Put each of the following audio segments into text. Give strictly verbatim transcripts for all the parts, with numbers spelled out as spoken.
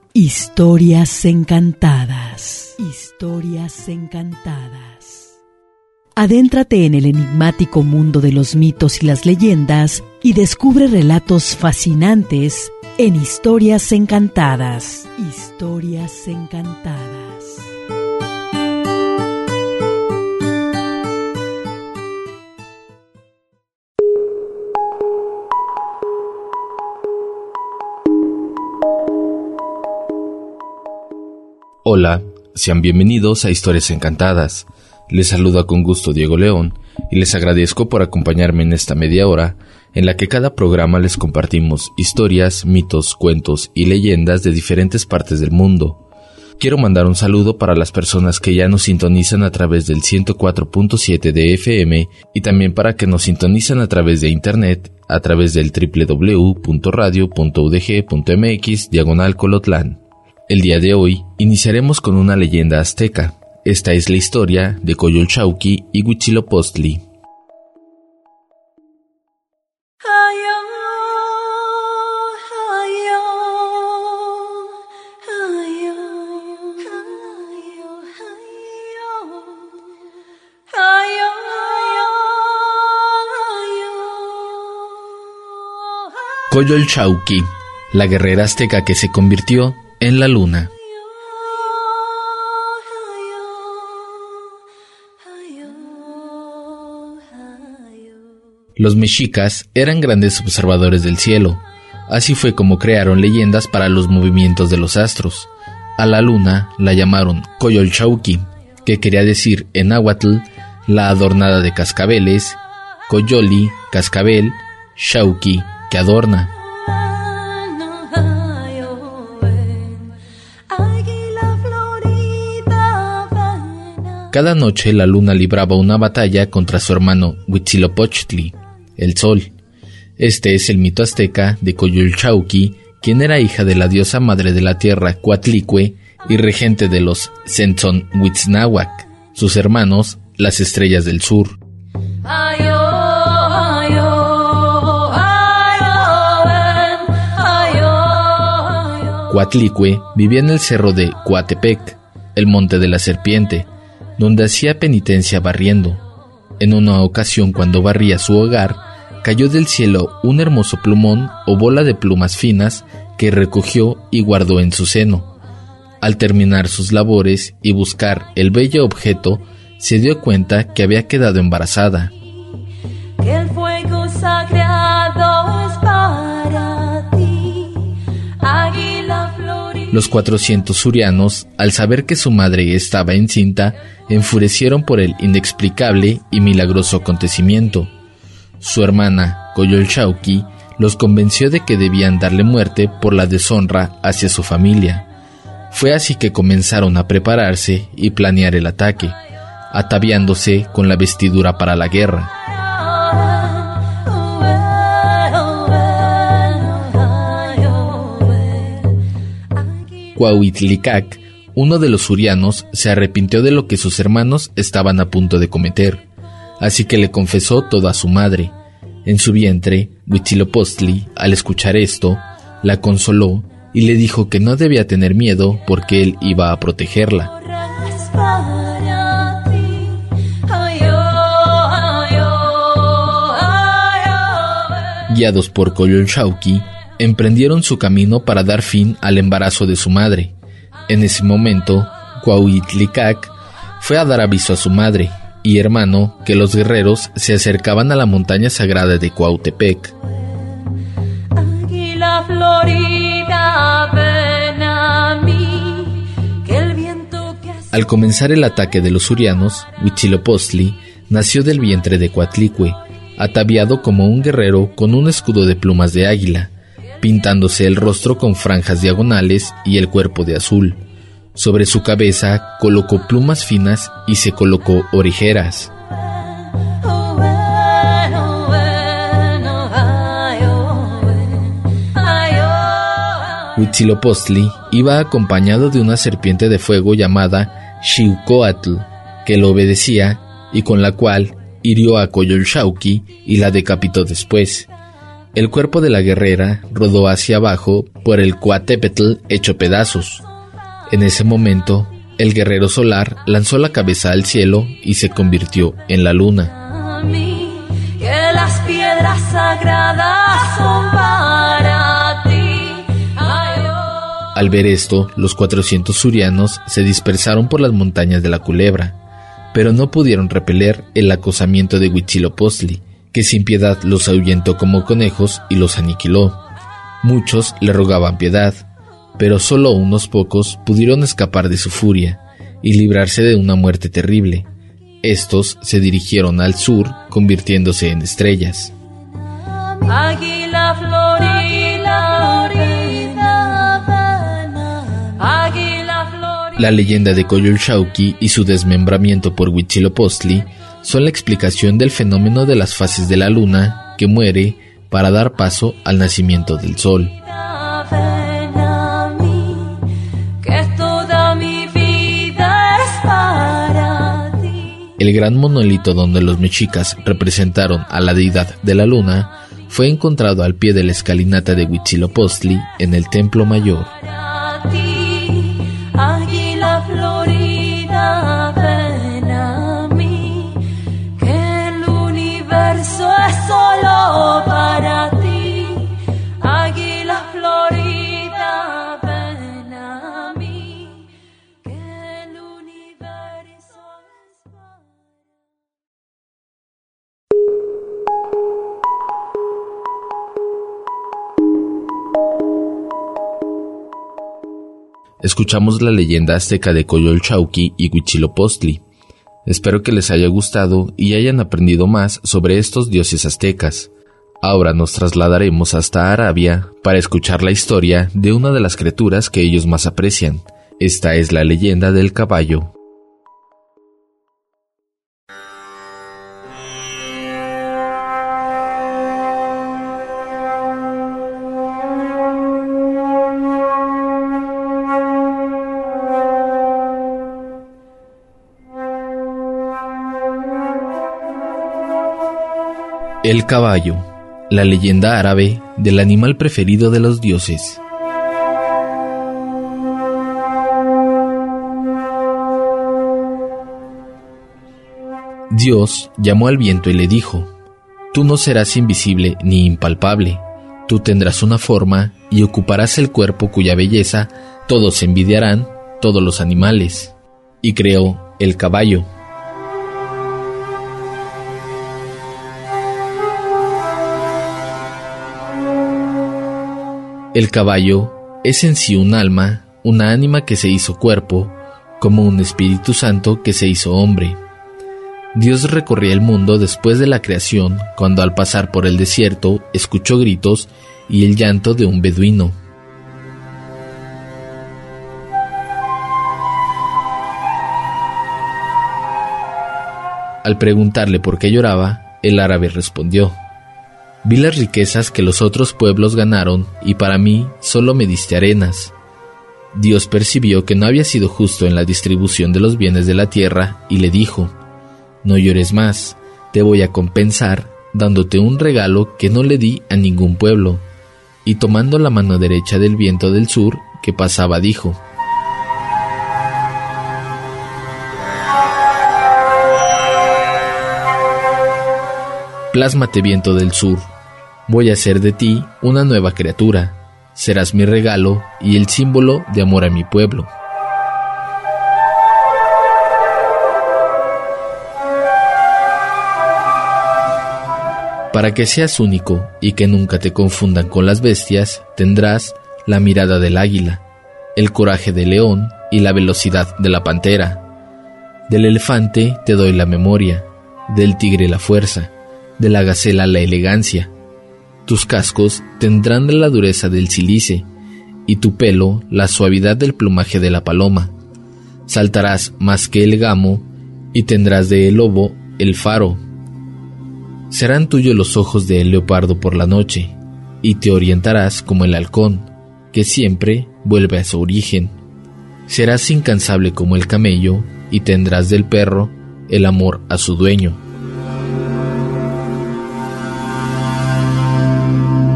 Historias encantadas. Historias encantadas. Adéntrate en el enigmático mundo de los mitos y las leyendas y descubre relatos fascinantes en Historias encantadas. Historias encantadas. Hola, sean bienvenidos a Historias Encantadas. Les saluda con gusto Diego León y les agradezco por acompañarme en esta media hora en la que cada programa les compartimos historias, mitos, cuentos y leyendas de diferentes partes del mundo. Quiero mandar un saludo para las personas que ya nos sintonizan a través del ciento cuatro punto siete de F M y también para que nos sintonizan a través de internet a través del doble u doble u doble u punto radio punto u d g punto m x diagonal Colotlán. El día de hoy iniciaremos con una leyenda azteca. Esta es la historia de Coyolxauhqui y Huitzilopochtli. Coyolxauhqui, la guerrera azteca que se convirtió en la luna. Los mexicas eran grandes observadores del cielo. Así fue como crearon leyendas para los movimientos de los astros. A la luna la llamaron Coyolxauhqui, que quería decir en náhuatl la adornada de cascabeles, Coyoli, cascabel, Xauhqui, que adorna. Cada noche la luna libraba una batalla contra su hermano Huitzilopochtli, el sol. Este es el mito azteca de Coyolxauhqui, quien era hija de la diosa madre de la tierra Coatlicue y regente de los Centzonhuitznahuac, sus hermanos, las estrellas del sur. Coatlicue vivía en el cerro de Coatepec, el monte de la serpiente, donde hacía penitencia barriendo. En una ocasión, cuando barría su hogar, cayó del cielo un hermoso plumón o bola de plumas finas que recogió y guardó en su seno. Al terminar sus labores y buscar el bello objeto, se dio cuenta que había quedado embarazada. Que el fuego sagrado es para ti, águila florida. Los cuatrocientos surianos, al saber que su madre estaba encinta, enfurecieron por el inexplicable y milagroso acontecimiento. Su hermana, Coyolxauhqui, los convenció de que debían darle muerte por la deshonra hacia su familia. Fue así que comenzaron a prepararse y planear el ataque, ataviándose con la vestidura para la guerra. Cuauhitlicac, uno de los surianos, se arrepintió de lo que sus hermanos estaban a punto de cometer, así que le confesó todo a su madre. En su vientre, Huitzilopochtli, al escuchar esto, la consoló y le dijo que no debía tener miedo porque él iba a protegerla. Guiados por Coyolxauhqui, emprendieron su camino para dar fin al embarazo de su madre. En ese momento, Cuauhitlicac fue a dar aviso a su madre y hermano que los guerreros se acercaban a la montaña sagrada de Coautepec. Águila florida, ven a mí, que el viento que hace... Al comenzar el ataque de los surianos, Huitzilopochtli nació del vientre de Coatlicue, ataviado como un guerrero con un escudo de plumas de águila, pintándose el rostro con franjas diagonales y el cuerpo de azul. Sobre su cabeza colocó plumas finas y se colocó orejeras. Huitzilopochtli iba acompañado de una serpiente de fuego llamada Xiuhcoatl, que lo obedecía y con la cual hirió a Coyolxauhqui y la decapitó después. El cuerpo de la guerrera rodó hacia abajo por el Coatepetl hecho pedazos. En ese momento, el guerrero solar lanzó la cabeza al cielo y se convirtió en la luna. Que las piedras sagradas son para ti. Ay, oh. Al ver esto, los cuatrocientos surianos se dispersaron por las montañas de la Culebra, pero no pudieron repeler el acosamiento de Huitzilopochtli, que sin piedad los ahuyentó como conejos y los aniquiló. Muchos le rogaban piedad, pero solo unos pocos pudieron escapar de su furia y librarse de una muerte terrible. Estos se dirigieron al sur, convirtiéndose en estrellas. Águila florida, florida, águila florida. La leyenda de Coyolxauhqui y su desmembramiento por Huitzilopochtli son la explicación del fenómeno de las fases de la luna que muere para dar paso al nacimiento del sol. El gran monolito donde los mexicas representaron a la deidad de la luna fue encontrado al pie de la escalinata de Huitzilopochtli en el Templo Mayor. Águila florida, ven a mí, que el universo es solo para ti. Águila florida, ven a mí, que el universo es para ti. Escuchamos la leyenda azteca de Coyolxauhqui y Huitzilopochtli. Espero que les haya gustado y hayan aprendido más sobre estos dioses aztecas. Ahora nos trasladaremos hasta Arabia para escuchar la historia de una de las criaturas que ellos más aprecian. Esta es la leyenda del caballo. El caballo, la leyenda árabe del animal preferido de los dioses. Dios llamó al viento y le dijo: tú no serás invisible ni impalpable, tú tendrás una forma y ocuparás el cuerpo cuya belleza todos envidiarán, todos los animales. Y creó el caballo. El caballo es en sí un alma, una ánima que se hizo cuerpo, como un Espíritu Santo que se hizo hombre. Dios recorría el mundo después de la creación, cuando al pasar por el desierto escuchó gritos y el llanto de un beduino. Al preguntarle por qué lloraba, el árabe respondió: vi las riquezas que los otros pueblos ganaron y para mí solo me diste arenas. Dios percibió que no había sido justo en la distribución de los bienes de la tierra y le dijo: no llores más, te voy a compensar dándote un regalo que no le di a ningún pueblo. Y tomando la mano derecha del viento del sur que pasaba, dijo: plásmate, viento del sur, voy a hacer de ti una nueva criatura, serás mi regalo y el símbolo de amor a mi pueblo. Para que seas único y que nunca te confundan con las bestias, tendrás la mirada del águila, el coraje del león y la velocidad de la pantera. Del elefante te doy la memoria, del tigre la fuerza, de la gacela la elegancia. Tus cascos tendrán la dureza del sílice, y tu pelo la suavidad del plumaje de la paloma. Saltarás más que el gamo, y tendrás de el lobo el faro. Serán tuyos los ojos de el leopardo por la noche, y te orientarás como el halcón, que siempre vuelve a su origen. Serás incansable como el camello, y tendrás del perro el amor a su dueño.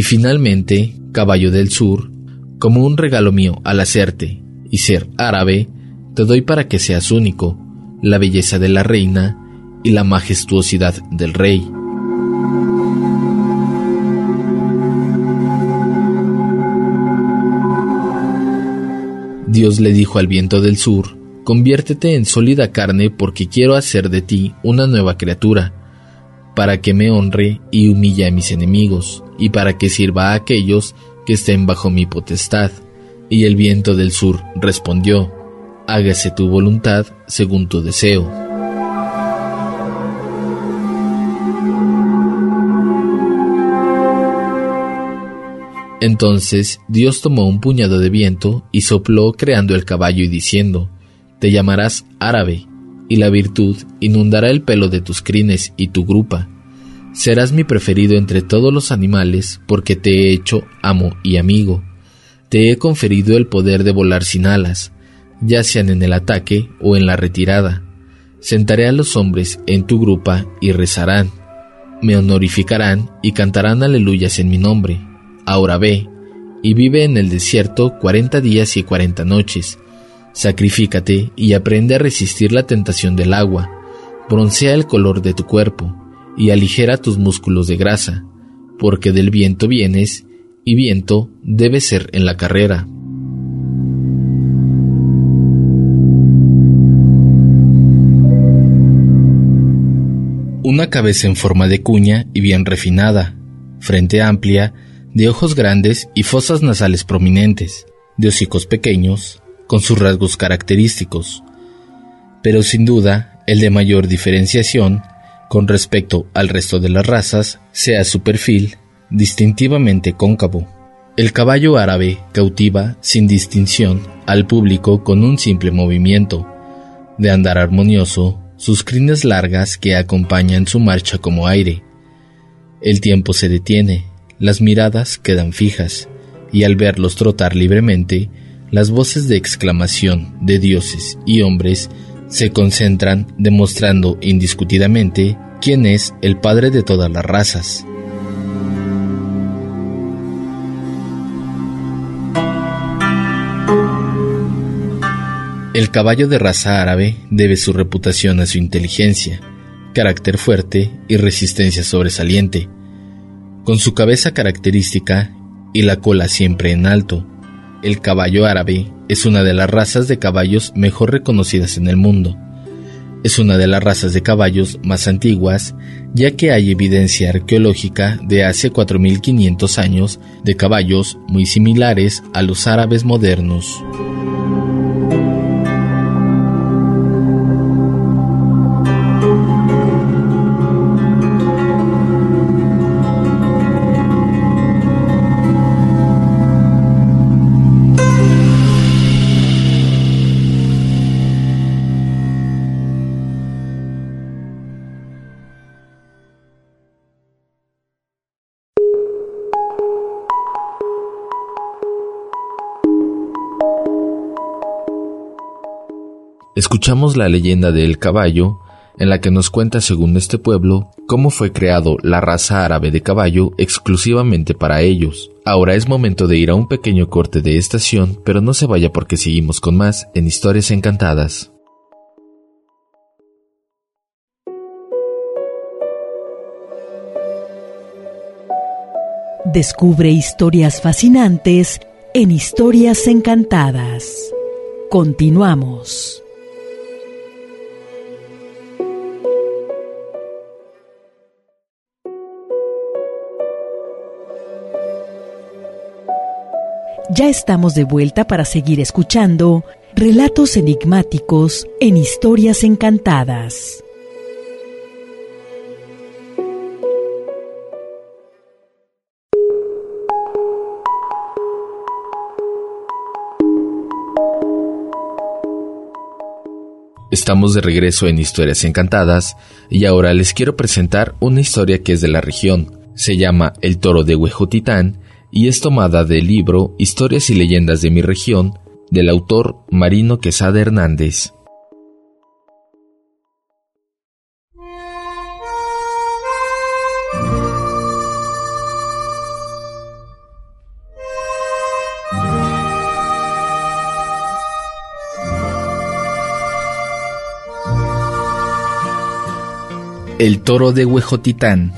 Y finalmente, caballo del sur, como un regalo mío al hacerte y ser árabe, te doy para que seas único, la belleza de la reina y la majestuosidad del rey. Dios le dijo al viento del sur: conviértete en sólida carne porque quiero hacer de ti una nueva criatura, para que me honre y humille a mis enemigos, y para que sirva a aquellos que estén bajo mi potestad. Y el viento del sur respondió: hágase tu voluntad según tu deseo. Entonces Dios tomó un puñado de viento y sopló creando el caballo y diciendo: te llamarás árabe, y la virtud inundará el pelo de tus crines y tu grupa. Serás mi preferido entre todos los animales, porque te he hecho amo y amigo. Te he conferido el poder de volar sin alas, ya sean en el ataque o en la retirada. Sentaré a los hombres en tu grupa y rezarán. Me honorificarán y cantarán aleluyas en mi nombre. Ahora ve, y vive en el desierto cuarenta días y cuarenta noches. Sacrifícate y aprende a resistir la tentación del agua. Broncea el color de tu cuerpo, y aligera tus músculos de grasa, porque del viento vienes, y viento debes ser en la carrera. Una cabeza en forma de cuña y bien refinada, frente amplia, de ojos grandes y fosas nasales prominentes, de hocicos pequeños, con sus rasgos característicos, pero sin duda el de mayor diferenciación con respecto al resto de las razas sea su perfil distintivamente cóncavo. El caballo árabe cautiva sin distinción al público con un simple movimiento, de andar armonioso, sus crines largas que acompañan su marcha como aire. El tiempo se detiene, las miradas quedan fijas, y al verlos trotar libremente, las voces de exclamación de dioses y hombres se concentran, demostrando indiscutidamente quién es el padre de todas las razas. El caballo de raza árabe debe su reputación a su inteligencia, carácter fuerte y resistencia sobresaliente. Con su cabeza característica y la cola siempre en alto, el caballo árabe es una de las razas de caballos mejor reconocidas en el mundo. Es una de las razas de caballos más antiguas, ya que hay evidencia arqueológica de hace cuatro mil quinientos años de caballos muy similares a los árabes modernos. Escuchamos la leyenda del caballo, en la que nos cuenta, según este pueblo, cómo fue creado la raza árabe de caballo exclusivamente para ellos. Ahora es momento de ir a un pequeño corte de estación, pero no se vaya porque seguimos con más en Historias Encantadas. Descubre historias fascinantes en Historias Encantadas. Continuamos. Ya estamos de vuelta para seguir escuchando relatos enigmáticos en Historias Encantadas. Estamos de regreso en Historias Encantadas y ahora les quiero presentar una historia que es de la región. Se llama El Toro de Huejotitán y es tomada del libro Historias y Leyendas de mi región, del autor Marino Quesada Hernández. El toro de Huejotitán.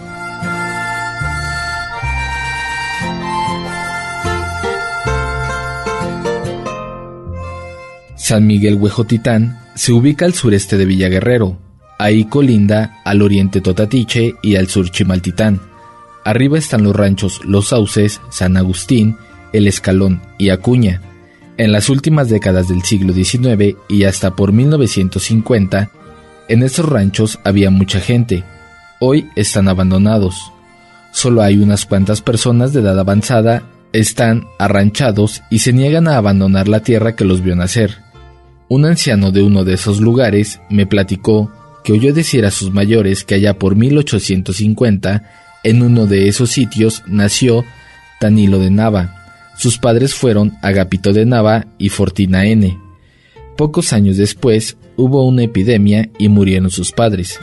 San Miguel Huejotitán se ubica al sureste de Villaguerrero. Ahí colinda al oriente Totatiche y al sur Chimaltitán. Arriba están los ranchos Los Sauces, San Agustín, El Escalón y Acuña. En las últimas décadas del siglo diecinueve y hasta por mil novecientos cincuenta, en estos ranchos había mucha gente. Hoy están abandonados. Solo hay unas cuantas personas de edad avanzada, están arranchados y se niegan a abandonar la tierra que los vio nacer. Un anciano de uno de esos lugares me platicó que oyó decir a sus mayores que allá por mil ochocientos cincuenta, en uno de esos sitios nació Tanilo de Nava. Sus padres fueron Agapito de Nava y Fortina N. Pocos años después hubo una epidemia y murieron sus padres.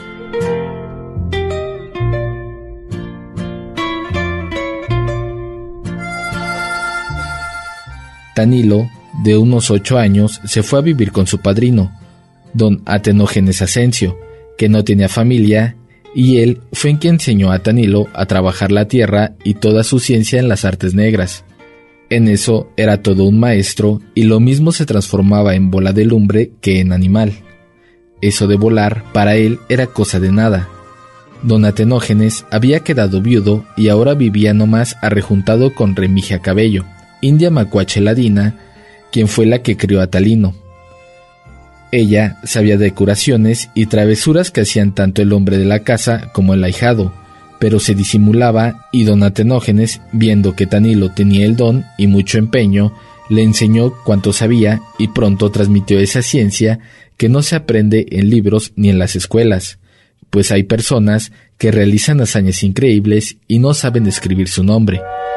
Tanilo, de unos ocho años, se fue a vivir con su padrino, don Atenógenes Asensio, que no tenía familia, y él fue quien enseñó a Tanilo a trabajar la tierra y toda su ciencia en las artes negras. En eso era todo un maestro, y lo mismo se transformaba en bola de lumbre que en animal. Eso de volar, para él, era cosa de nada. Don Atenógenes había quedado viudo y ahora vivía nomás arrejuntado con Remigia Cabello, india macuache ladina, quien fue la que crió a Talino. Ella sabía de curaciones y travesuras que hacían tanto el hombre de la casa como el ahijado, pero se disimulaba, y don Atenógenes, viendo que Tanilo tenía el don y mucho empeño, le enseñó cuanto sabía y pronto transmitió esa ciencia que no se aprende en libros ni en las escuelas, pues hay personas que realizan hazañas increíbles y no saben escribir su nombre.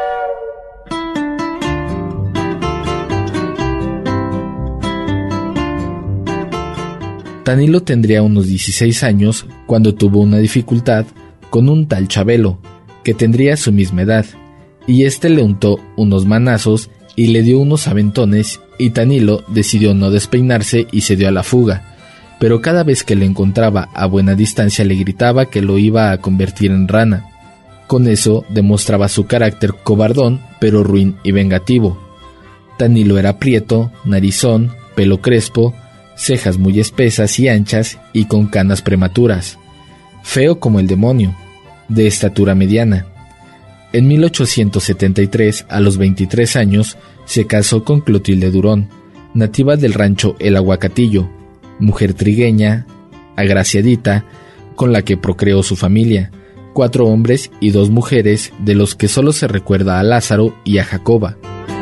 Tanilo tendría unos dieciséis años cuando tuvo una dificultad con un tal Chabelo, que tendría su misma edad, y éste le untó unos manazos y le dio unos aventones, y Tanilo decidió no despeinarse y se dio a la fuga, pero cada vez que le encontraba a buena distancia le gritaba que lo iba a convertir en rana. Con eso demostraba su carácter cobardón, pero ruin y vengativo. Tanilo era prieto, narizón, pelo crespo, cejas muy espesas y anchas y con canas prematuras, feo como el demonio, de estatura mediana. En mil ochocientos setenta y tres, a los veintitrés años, se casó con Clotilde Durón, nativa del rancho El Aguacatillo, mujer trigueña, agraciadita, con la que procreó su familia, cuatro hombres y dos mujeres, de los que solo se recuerda a Lázaro y a Jacoba.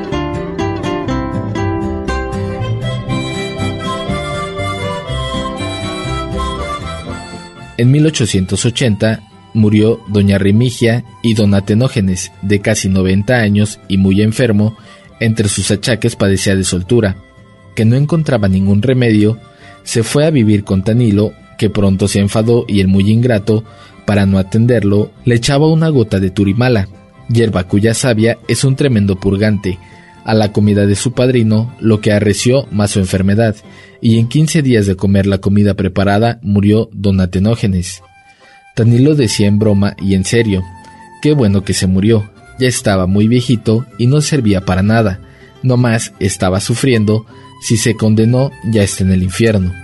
En mil ochocientos ochenta murió doña Remigia y don Atenógenes, de casi noventa años y muy enfermo. Entre sus achaques padecía de soltura, que no encontraba ningún remedio. Se fue a vivir con Tanilo, que pronto se enfadó y el muy ingrato, para no atenderlo, le echaba una gota de turimala, hierba cuya savia es un tremendo purgante, a la comida de su padrino, lo que arreció más su enfermedad, y en quince días de comer la comida preparada murió don Atenógenes. Tanilo decía en broma y en serio: qué bueno que se murió, ya estaba muy viejito y no servía para nada, nomás estaba sufriendo, si se condenó ya está en el infierno.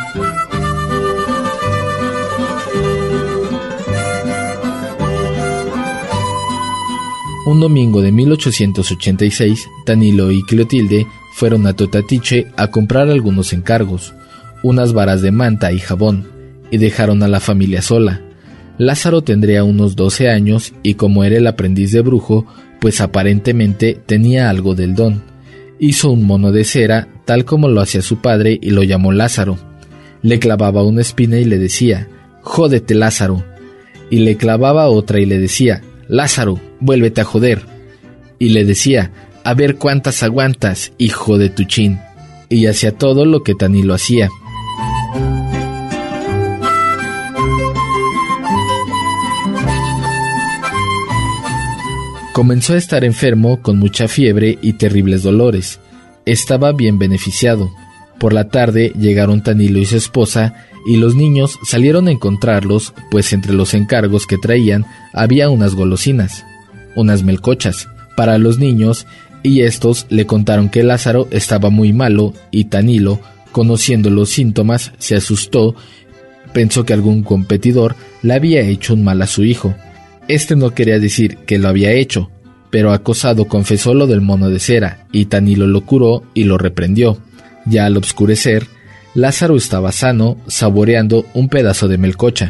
Un domingo de mil ochocientos ochenta y seis, Tanilo y Clotilde fueron a Totatiche a comprar algunos encargos, unas varas de manta y jabón, y dejaron a la familia sola. Lázaro tendría unos doce años y como era el aprendiz de brujo, pues aparentemente tenía algo del don. Hizo un mono de cera, tal como lo hacía su padre, y lo llamó Lázaro. Le clavaba una espina y le decía: «Jódete, Lázaro», y le clavaba otra y le decía: «Lázaro, vuélvete a joder», y le decía: «A ver cuántas aguantas, hijo de tu chin», y hacía todo lo que Tanilo hacía. Comenzó a estar enfermo con mucha fiebre y terribles dolores. Estaba bien beneficiado. Por la tarde llegaron Tanilo y su esposa, y los niños salieron a encontrarlos, pues entre los encargos que traían había unas golosinas, unas melcochas, para los niños, y estos le contaron que Lázaro estaba muy malo, y Tanilo, conociendo los síntomas, se asustó, pensó que algún competidor le había hecho un mal a su hijo. Este no quería decir que lo había hecho, pero acosado confesó lo del mono de cera, y Tanilo lo curó y lo reprendió. Ya al obscurecer, Lázaro estaba sano, saboreando un pedazo de melcocha.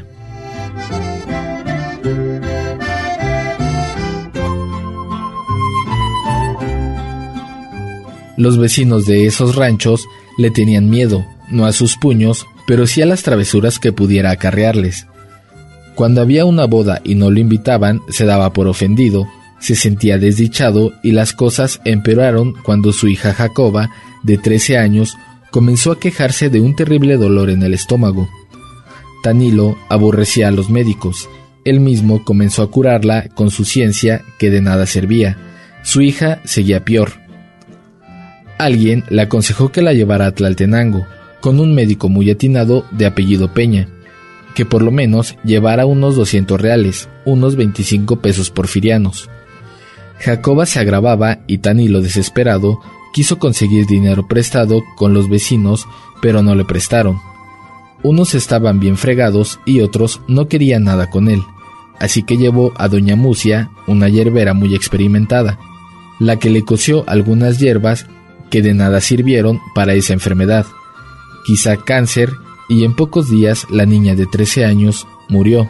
Los vecinos de esos ranchos le tenían miedo, no a sus puños, pero sí a las travesuras que pudiera acarrearles. Cuando había una boda y no lo invitaban, se daba por ofendido, se sentía desdichado, y las cosas empeoraron cuando su hija Jacoba, de trece años, comenzó a quejarse de un terrible dolor en el estómago. Tanilo aborrecía a los médicos. Él mismo comenzó a curarla con su ciencia, que de nada servía. Su hija seguía peor. Alguien le aconsejó que la llevara a Tlaltenango, con un médico muy atinado de apellido Peña, que por lo menos llevara unos doscientos reales, unos veinticinco pesos porfirianos. Jacoba se agravaba y Tanilo, desesperado, quiso conseguir dinero prestado con los vecinos, pero no le prestaron. Unos estaban bien fregados y otros no querían nada con él, así que llevó a doña Mucia, una yerbera muy experimentada, la que le coció algunas hierbas que de nada sirvieron para esa enfermedad, quizá cáncer, y en pocos días la niña de trece años murió.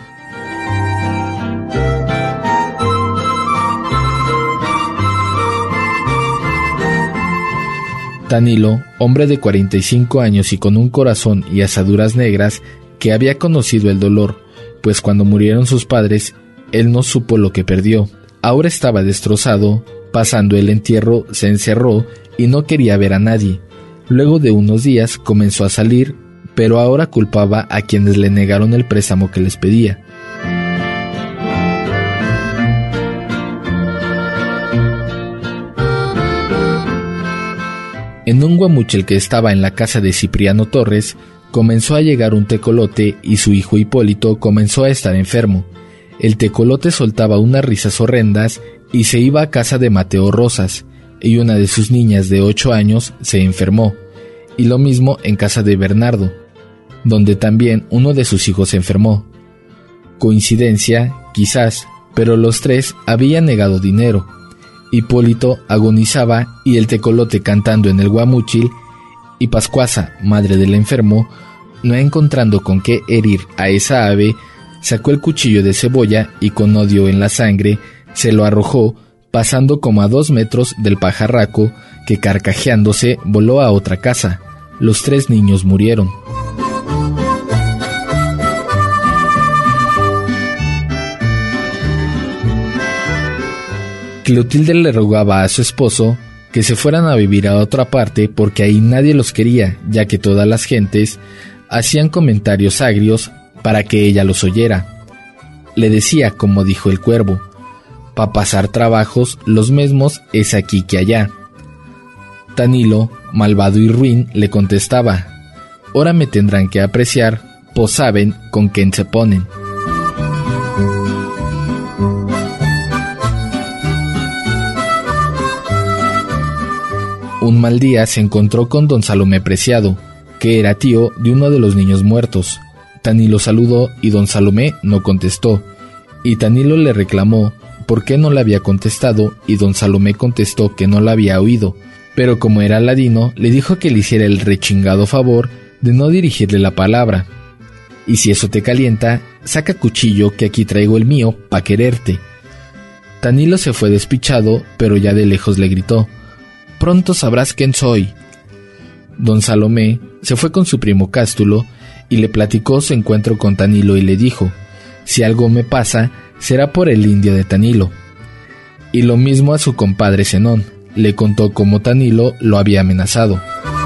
Tanilo, hombre de cuarenta y cinco años y con un corazón y asaduras negras, que había conocido el dolor, pues cuando murieron sus padres, él no supo lo que perdió. Ahora estaba destrozado, pasando el entierro se encerró y no quería ver a nadie. Luego de unos días comenzó a salir, pero ahora culpaba a quienes le negaron el préstamo que les pedía. En un guamuchil que estaba en la casa de Cipriano Torres, comenzó a llegar un tecolote y su hijo Hipólito comenzó a estar enfermo. El tecolote soltaba unas risas horrendas y se iba a casa de Mateo Rosas, y una de sus niñas de ocho años se enfermó, y lo mismo en casa de Bernardo, donde también uno de sus hijos se enfermó. Coincidencia, quizás, pero los tres habían negado dinero. Hipólito agonizaba y el tecolote cantando en el guamuchil, y Pascuasa, madre del enfermo, no encontrando con qué herir a esa ave, sacó el cuchillo de cebolla y con odio en la sangre se lo arrojó, pasando como a dos metros del pajarraco, que carcajeándose voló a otra casa. Los tres niños murieron. Clotilde le rogaba a su esposo que se fueran a vivir a otra parte porque ahí nadie los quería, ya que todas las gentes hacían comentarios agrios para que ella los oyera. Le decía, como dijo el cuervo, pa' pasar trabajos los mismos es aquí que allá. Tanilo, malvado y ruin, le contestaba, ahora me tendrán que apreciar, pues saben con quién se ponen. Un mal día se encontró con don Salomé Preciado, que era tío de uno de los niños muertos. Tanilo saludó y don Salomé no contestó, y Tanilo le reclamó por qué no le había contestado, y don Salomé contestó que no la había oído, pero como era ladino, le dijo que le hiciera el rechingado favor de no dirigirle la palabra. Y si eso te calienta, saca cuchillo que aquí traigo el mío pa' quererte. Tanilo se fue despichado, pero ya de lejos le gritó, pronto sabrás quién soy. Don Salomé se fue con su primo Cástulo y le platicó su encuentro con Tanilo y le dijo, si algo me pasa, será por el indio de Tanilo. Y lo mismo a su compadre Zenón, le contó cómo Tanilo lo había amenazado.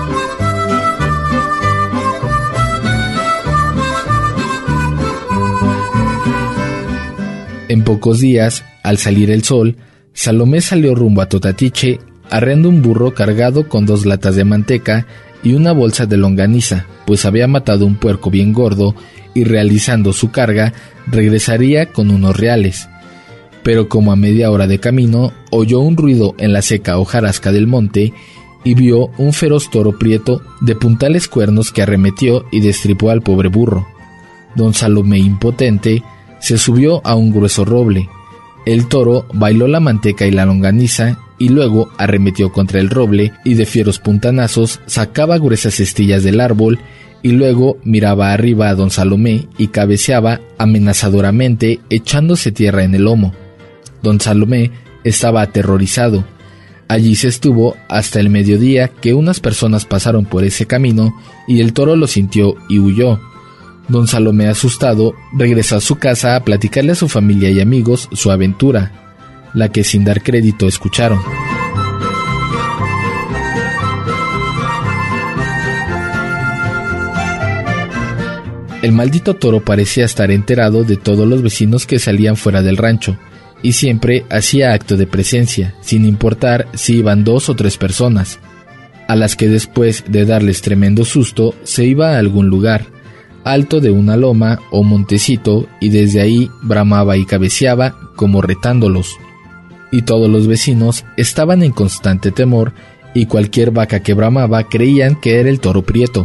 En pocos días, al salir el sol, Salomé salió rumbo a Totatiche, arreando un burro cargado con dos latas de manteca y una bolsa de longaniza, pues había matado un puerco bien gordo y realizando su carga regresaría con unos reales. Pero como a media hora de camino oyó un ruido en la seca hojarasca del monte y vio un feroz toro prieto de puntales cuernos que arremetió y destripó al pobre burro. Don Salomé, impotente, se subió a un grueso roble. El toro bailó la manteca y la longaniza y luego arremetió contra el roble y de fieros puntanazos sacaba gruesas estillas del árbol y luego miraba arriba a don Salomé y cabeceaba amenazadoramente echándose tierra en el lomo. Don Salomé estaba aterrorizado. Allí se estuvo hasta el mediodía, que unas personas pasaron por ese camino y el toro lo sintió y huyó. Don Salomé, asustado, regresó a su casa a platicarle a su familia y amigos su aventura, la que sin dar crédito escucharon. El maldito toro parecía estar enterado de todos los vecinos que salían fuera del rancho, y siempre hacía acto de presencia, sin importar si iban dos o tres personas, a las que después de darles tremendo susto se iba a algún lugar alto de una loma o montecito y desde ahí bramaba y cabeceaba como retándolos. Y todos los vecinos estaban en constante temor y cualquier vaca que bramaba creían que era el toro prieto.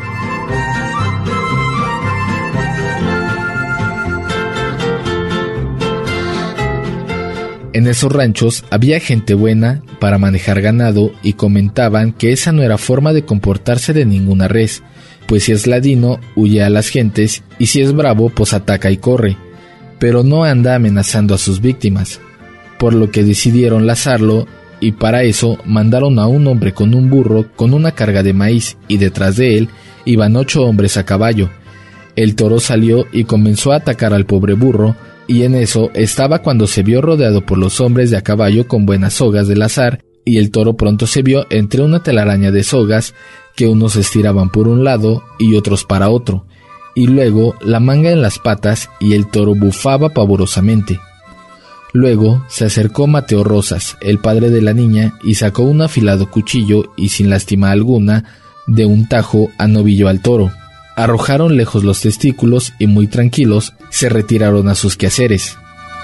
En esos ranchos había gente buena para manejar ganado y comentaban que esa no era forma de comportarse de ninguna res, pues si es ladino huye a las gentes y si es bravo pues ataca y corre, pero no anda amenazando a sus víctimas, por lo que decidieron lazarlo y para eso mandaron a un hombre con un burro con una carga de maíz y detrás de él iban ocho hombres a caballo. El toro salió y comenzó a atacar al pobre burro, y en eso estaba cuando se vio rodeado por los hombres de a caballo con buenas sogas de lazar, y el toro pronto se vio entre una telaraña de sogas que unos estiraban por un lado y otros para otro, y luego la manga en las patas y el toro bufaba pavorosamente. Luego se acercó Mateo Rosas, el padre de la niña, y sacó un afilado cuchillo y sin lástima alguna, de un tajo anovillo al toro. Arrojaron lejos los testículos y muy tranquilos se retiraron a sus quehaceres.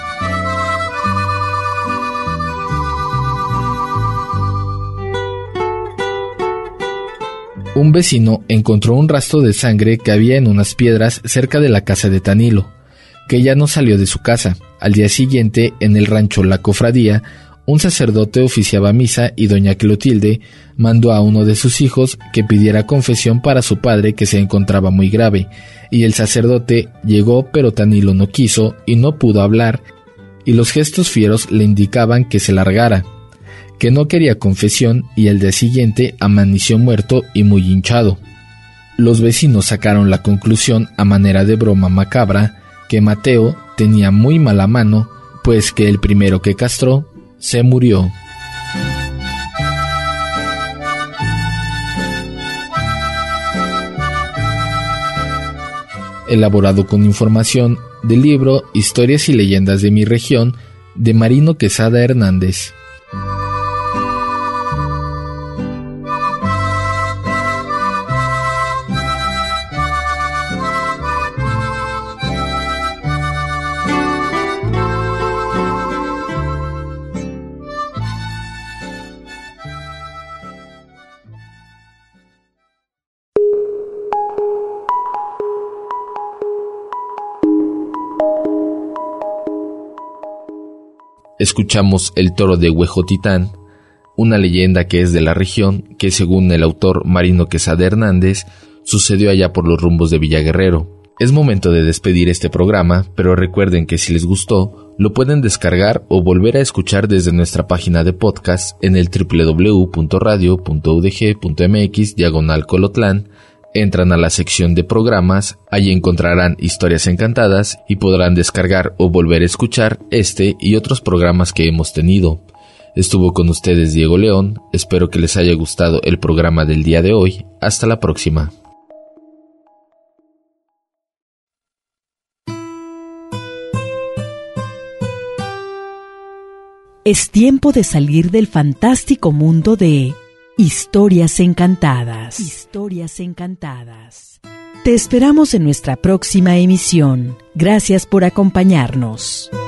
Un vecino encontró un rastro de sangre que había en unas piedras cerca de la casa de Tanilo, que ya no salió de su casa. Al día siguiente, en el rancho La Cofradía, un sacerdote oficiaba misa y doña Clotilde mandó a uno de sus hijos que pidiera confesión para su padre que se encontraba muy grave, y el sacerdote llegó pero Tanilo no quiso y no pudo hablar, y los gestos fieros le indicaban que se largara, que no quería confesión, y al día siguiente amaneció muerto y muy hinchado. Los vecinos sacaron la conclusión a manera de broma macabra que Mateo tenía muy mala mano, pues que el primero que castró se murió. Elaborado con información del libro Historias y leyendas de mi región, de Marino Quesada Hernández. Escuchamos El toro de Huejotitán, una leyenda que es de la región, que según el autor Marino Quesada Hernández, sucedió allá por los rumbos de Villaguerrero. Es momento de despedir este programa, pero recuerden que si les gustó, lo pueden descargar o volver a escuchar desde nuestra página de podcast en el doble u doble u doble u punto radio punto u d g punto m x diagonal Colotlán. Entran a la sección de programas, allí encontrarán Historias Encantadas y podrán descargar o volver a escuchar este y otros programas que hemos tenido. Estuvo con ustedes Diego León, espero que les haya gustado el programa del día de hoy. Hasta la próxima. Es tiempo de salir del fantástico mundo de Historias encantadas. Historias encantadas. Te esperamos en nuestra próxima emisión. Gracias por acompañarnos.